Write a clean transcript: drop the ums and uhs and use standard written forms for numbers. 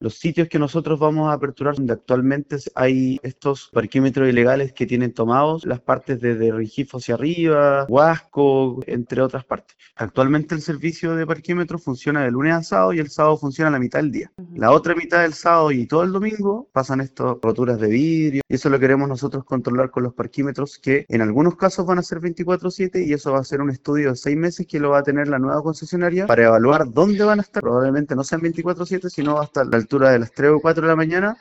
los sitios que nosotros vamos a aperturar, donde actualmente hay estos parquímetros ilegales que tienen tomados las partes desde Rengifo hacia arriba, Huasco, entre otras partes. Actualmente el servicio de parquímetro funciona de lunes a sábado y el sábado funciona a la mitad del día. Ujú. La otra mitad del sábado y todo el domingo pasan estas roturas de vidrio y eso lo queremos nosotros controlar con los parquímetros, que en algunos casos van a ser 24/7 y eso va a ser un estudio de 6 meses que lo va a tener la nueva concesionaria para evaluar dónde van a estar. Probablemente no sean 24/7, sino hasta la altura de las 3 o 4 de la mañana,